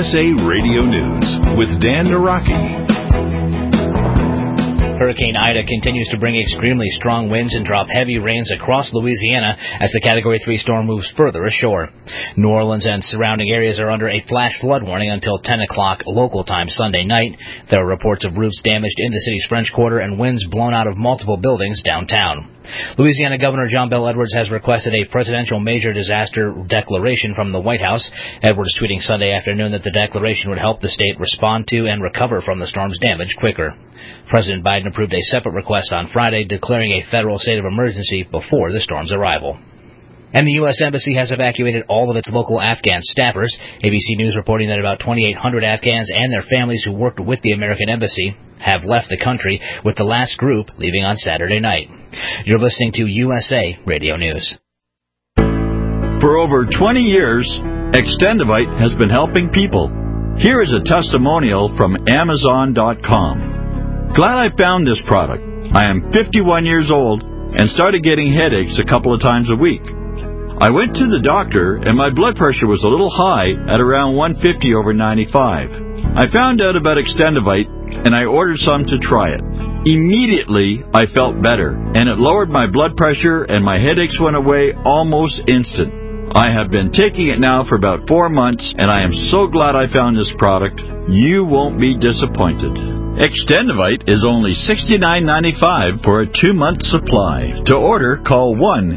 USA Radio News with Dan Naraki. Hurricane Ida continues to bring extremely strong winds and drop heavy rains across Louisiana as the Category 3 storm moves further ashore. New Orleans and surrounding areas are under a flash flood warning until 10 o'clock local time Sunday night. There are reports of roofs damaged in the city's French Quarter and winds blown out of multiple buildings downtown. Louisiana Governor John Bel Edwards has requested a presidential major disaster declaration from the White House. Edwards tweeting Sunday afternoon that the declaration would help the state respond to and recover from the storm's damage quicker. President Biden approved a separate request on Friday declaring a federal state of emergency before the storm's arrival. And the U.S. Embassy has evacuated all of its local Afghan staffers. ABC News reporting that about 2,800 Afghans and their families who worked with the American Embassy have left the country, with the last group leaving on Saturday night. You're listening to USA Radio News. For over 20 years, Extendivite has been helping people. Here is a testimonial from Amazon.com. Glad I found this product. I am 51 years old and started getting headaches a couple of times a week. I went to the doctor and my blood pressure was a little high at around 150 over 95. I found out about Extendivite and I ordered some to try it. Immediately, I felt better and it lowered my blood pressure and my headaches went away almost instant. I have been taking it now for about 4 months and I am so glad I found this product. You won't be disappointed. Extendivite is only $69.95 for a 2-month supply. To order, call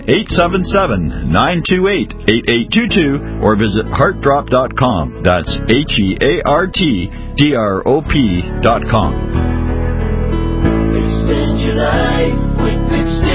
1-877-928-8822 or visit heartdrop.com. That's HEARTDROP.com. Extend your life with Extend.